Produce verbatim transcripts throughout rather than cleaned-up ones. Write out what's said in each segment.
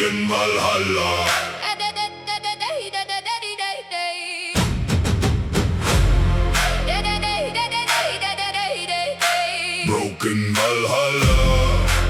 Broken Valhalla. Broken Valhalla.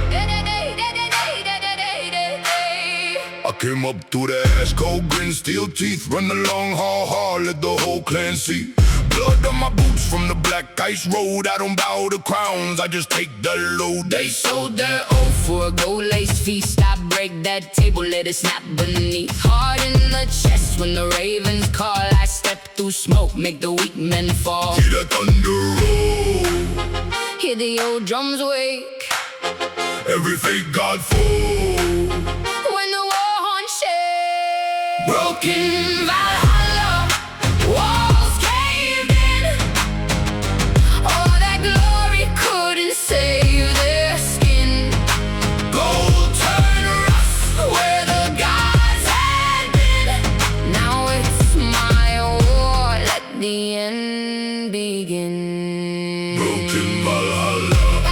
I came up through the ash, cold grin, steel teeth, run the long haul hard, let the whole clan see. Blood on my boots from the black ice road. I don't bow to crowns, I just take the load. They sold their oath for a gold-laced feast. I break that table, let it snap beneath. Hard in the chest when the ravens call. I step through smoke, make the weak men fall. Hear the thunder roll, hear the old drums wake. Every fake god fall when the war horn shake. Broken Valhalla, walls caved in. All that glory couldn't save their skin. Gold turned rust where the gods had been. Now it's my war, let the end begin. Broken Valhalla.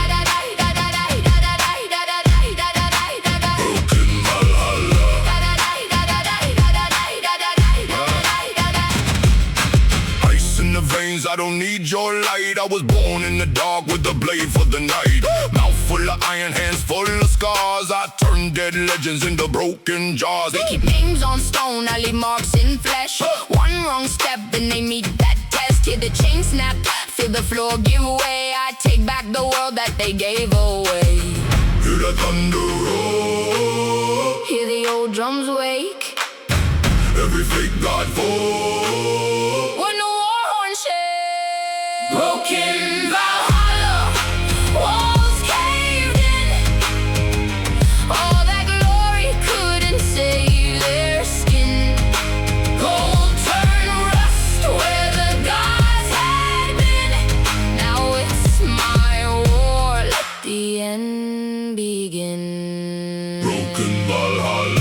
I don't need your light. I was born in the dark with a blade for the night. Mouth full of iron, hands full of scars. I turn dead legends into broken jars. They keep names on stone, I leave marks in flesh. One wrong step and they meet that test. Hear the chain snap, feel the floor give way. I take back the world that they gave away. Hear the thunder roll, hear the old drums wake. Every fake god fall when the war horn shake. Broken Valhalla, walls caved in. All that glory couldn't save their skin. Gold turned rust where the gods had been. Now it's my war, let the end begin. Broken Valhalla.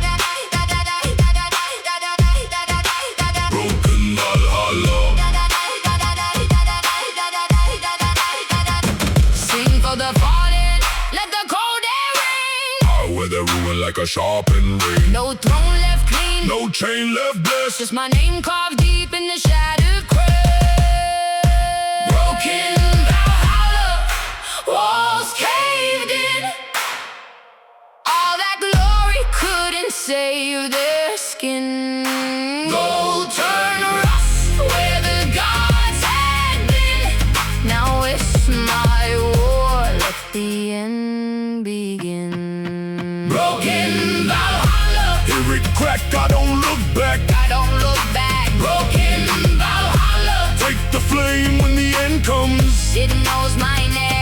The fallen, let the cold air ring. I wear the ruin like a sharpened ring. No throne left clean, no chain left blessed. Just my name carved deep in the shattered crest. Broken Valhalla, walls caved in. All that glory couldn't save their skin. Gold turned rust where the gods had been. Now it's my war, let the end begin. Broken Valhalla. Hear it crack, I don't look back. I don't look back. Broken Valhalla. Take the flame when the end comes. It knows my name.